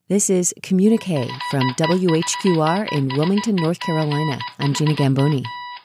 This is Communique from WHQR in Wilmington, North Carolina. I'm Gina Gamboni.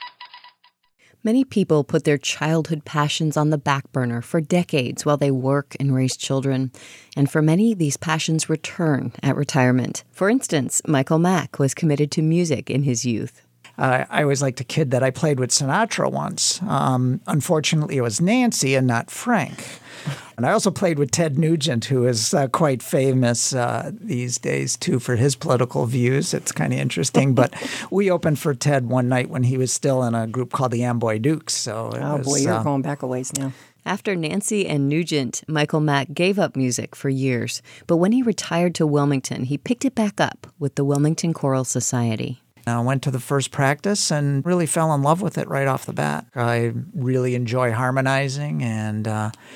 Many people put their childhood passions on the back burner for decades while they work and raise children. And for many, these passions return at retirement. For instance, Michael Mack was committed to music in his youth. I always liked a kid that I played with Sinatra once. Unfortunately, it was Nancy and not Frank. And I also played with Ted Nugent, who is quite famous these days, too, for his political views. It's kind of interesting. But we opened for Ted one night when he was still in a group called the Amboy Dukes. So you're going back a ways now. After Nancy and Nugent, Michael Mack gave up music for years. But when he retired to Wilmington, he picked it back up with the Wilmington Choral Society. I went to the first practice and really fell in love with it right off the bat. I really enjoy harmonizing, and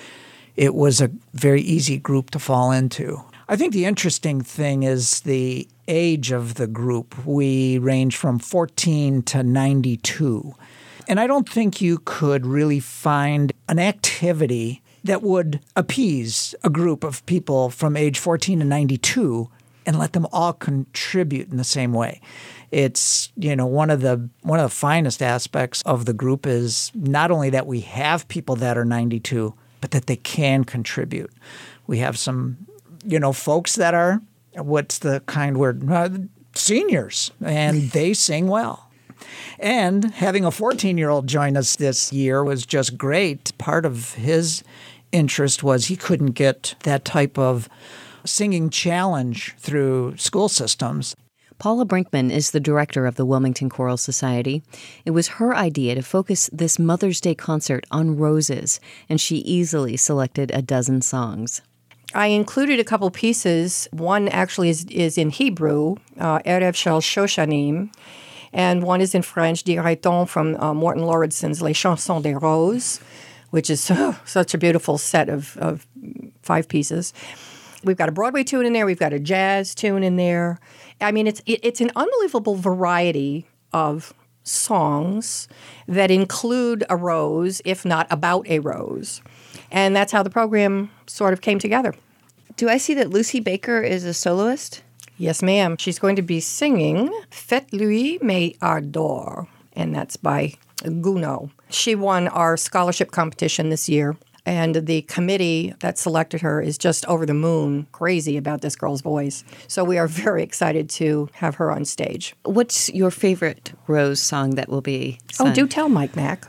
it was a very easy group to fall into. I think the interesting thing is the age of the group. We range from 14 to 92. And I don't think you could really find an activity that would appease a group of people from age 14 to 92 and let them all contribute in the same way. It's, one of the finest aspects of the group is not only that we have people that are 92, but that they can contribute. We have some, folks that are, what's the kind word, seniors, and they sing well. And having a 14-year-old join us this year was just great. Part of his interest was he couldn't get that type of singing challenge through school systems. Paula Brinkman is the director of the Wilmington Choral Society. It was her idea to focus this Mother's Day concert on roses, and she easily selected a dozen songs. I included a couple pieces. One actually is in Hebrew, Erev Shel Shoshanim, and one is in French, Dirait-on, from Morton Lauridsen's Les Chansons des Roses, which is such a beautiful set of 5 pieces. We've got a Broadway tune in there. We've got a jazz tune in there. I mean, it's an unbelievable variety of songs that include a rose, if not about a rose. And that's how the program sort of came together. Do I see that Lucy Baker is a soloist? Yes, ma'am. She's going to be singing Faites-lui mes ardeurs, and that's by Gounod. She won our scholarship competition this year. And the committee that selected her is just over the moon, crazy about this girl's voice. So we are very excited to have her on stage. What's your favorite Rose song that will be sung? Oh, do tell, Mike Mack.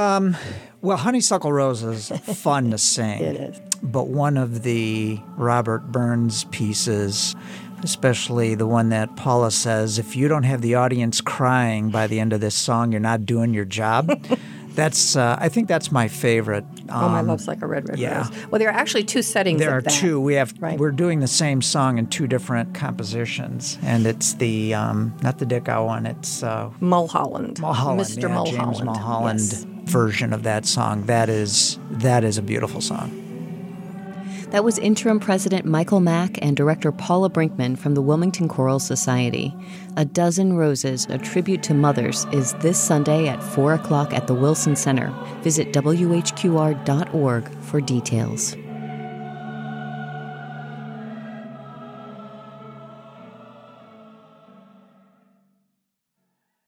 Well, Honeysuckle Rose is fun to sing. It is. But one of the Robert Burns pieces, especially the one that Paula says, if you don't have the audience crying by the end of this song, you're not doing your job. I think that's my favorite. My Love's Like a Red, Red yeah. Rose. Well, there are actually 2 settings There of are that. 2. Right. We're doing the same song in 2 different compositions, and it's the not the Dickow one. It's Mulholland. Mr. Mulholland. James Mulholland yes. version of that song. That is a beautiful song. That was interim president Michael Mack and director Paula Brinkman from the Wilmington Choral Society. A Dozen Roses, a tribute to mothers, is this Sunday at 4 o'clock at the Wilson Center. Visit WHQR.org for details.